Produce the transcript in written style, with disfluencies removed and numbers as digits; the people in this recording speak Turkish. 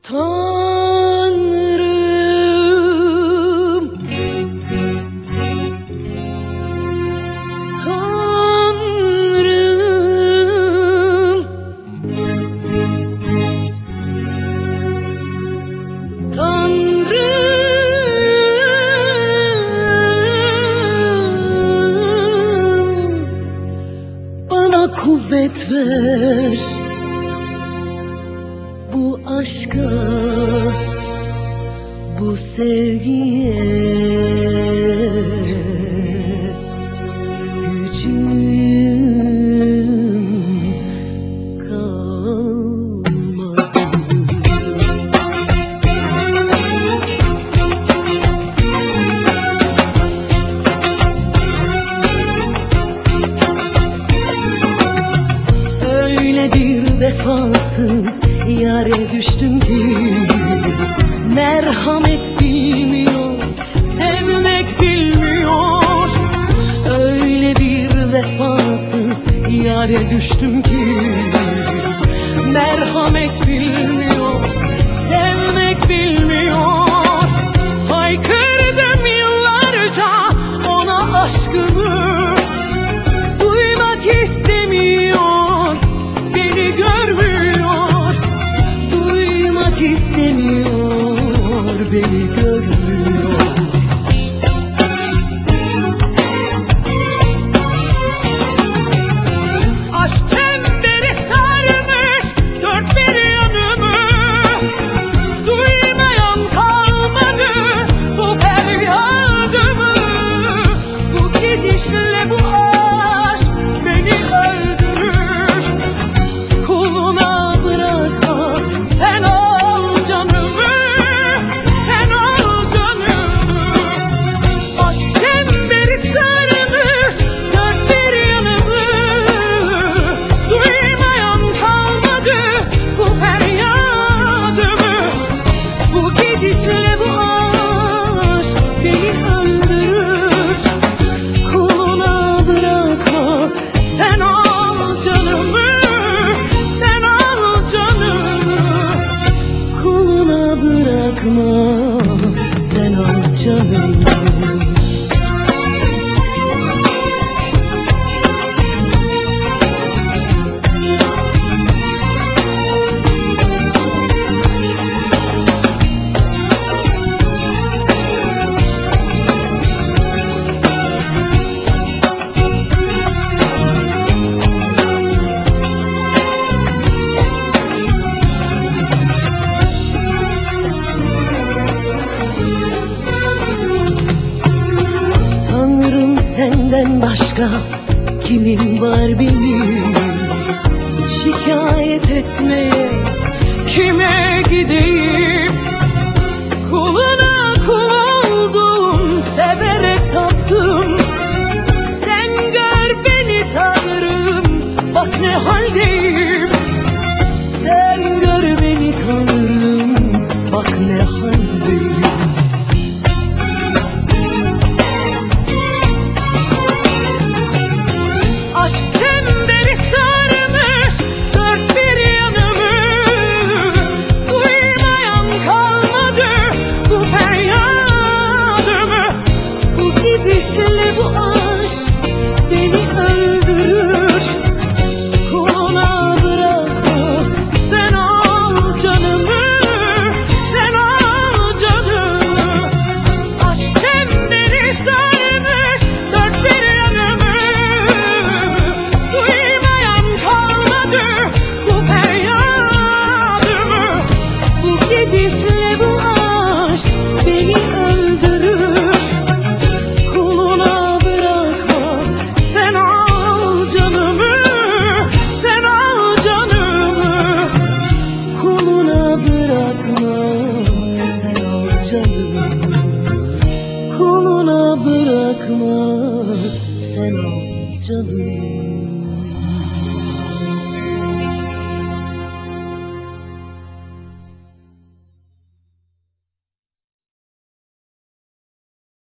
Tanrım, Tanrım, Tanrım, bana kuvvet ver bu aşka, bu sevgiye. Gücüm kalmadı. Öyle bir vefasız yare düştüm ki merhamet bilmiyor, sevmek bilmiyor. Öyle bir vefasız yare düştüm ki merhamet bilmiyor, sevmek bilmiyor. Haykırdım yıllarca ona aşkımı, duymak istemiyor, beni görmüyor. Duymak istemiyor, beni görmüyor. Aşk çemberi sarmış dört bir yanımı, duymayan kalmadı bu feryadımı. Bu gidişle bu aşk beni öldürür. Kuluna bırakma, sen al canımı, sen al canımı. Aşk çemberi sarmış dört bir yanımı, duymayan kalmadı bu feryadımı. Bu gidişle bu aşk beni öldürür. Kuluna bırakma, sen al canımı, sen al canımı. Kuluna bırakma, sen al canımı. Tanrım, senden başka kimin var benim? Şikayet etmeye kime gideyim? Kuluna kul oldum, severek taptım. Sen gör beni Tanrım, bak ne haldeyim. Sen gör beni Tanrım, bak ne haldeyim. Aşk çemberi sarmış dört bir yanımı, duymayan kalmadı bu feryadımı. Bu gidişle bu aşk beni öldürür. Kuluna bırakma, sen al canımı, sen al canımı. Aşk çemberi sarmış dört bir yanımı, duymayan kalmadı bu feryadımı. Bu gidişle bu aşk beni öldürür. Kuluna bırakma, sen al canımı, sen al canımı. Kuluna bırakma, sen al canımı. Kuluna bırakma, sen al canımı.